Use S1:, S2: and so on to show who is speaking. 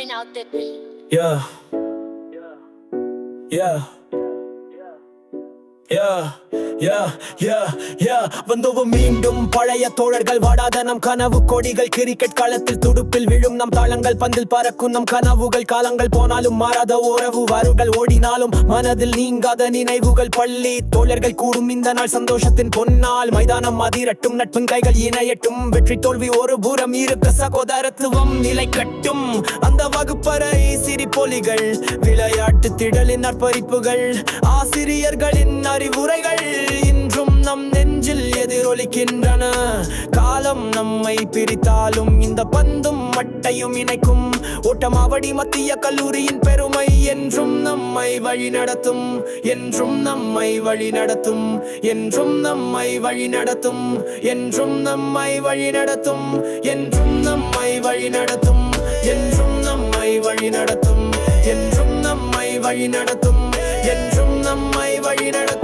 S1: bring out the beat.
S2: Yeah. Yeah. வந்தோம் மீண்டும் பழைய தோழர்கள் வாடாத நம் கனவு கொடிகள் கிரிக்கெட் களத்தில் துடுப்பில் விழும் நம் தாளங்கள் பந்தில் பறக்கும் நம் கனவுகள் காலங்கள் போனாலும் மாறாத உறவு வாருகள் ஓடினாலும் மனதில் நீங்காத நினைவுகள் பள்ளி தோழர்கள் கூடும் இந்த நாள் சந்தோஷத்தின் பொன்னால் மைதானம் அதிரட்டும் நட்பின் கைகள் இணையட்டும் வெற்றி தோல்வி ஒரு புறம் இருக்க சகோதரத்துவம் நிலை கட்டும் அந்த வகுப்பறை சிரிப்பொலிகள் விளையாட்டு திடலின் நற்பறிப்புகள் ஆசிரியர்களின் அறிவுரைகள் இன்றும் நம் நெஞ்சில் எதிரொலிக்கின்றன காலம் நம்மை பிரித்தாலும் இந்த பந்தும் மட்டையும் இணைக்கும் ஓட்டமாவடி மத்திய கல்லூரியின் பெருமை என்றும் நம்மை வழிநடத்தும் என்றும் நம்மை வழிநடத்தும் என்றும் நம்மை வழிநடத்தும் என்றும் நம்மை வழிநடத்தும் என்றும் நம்மை வழிநடத்தும் என்றும் நம்மை வழிநடத்தும் என்றும் நம்மை வழிநடத்தும் என்றும் நம்மை வழிநடத்தும்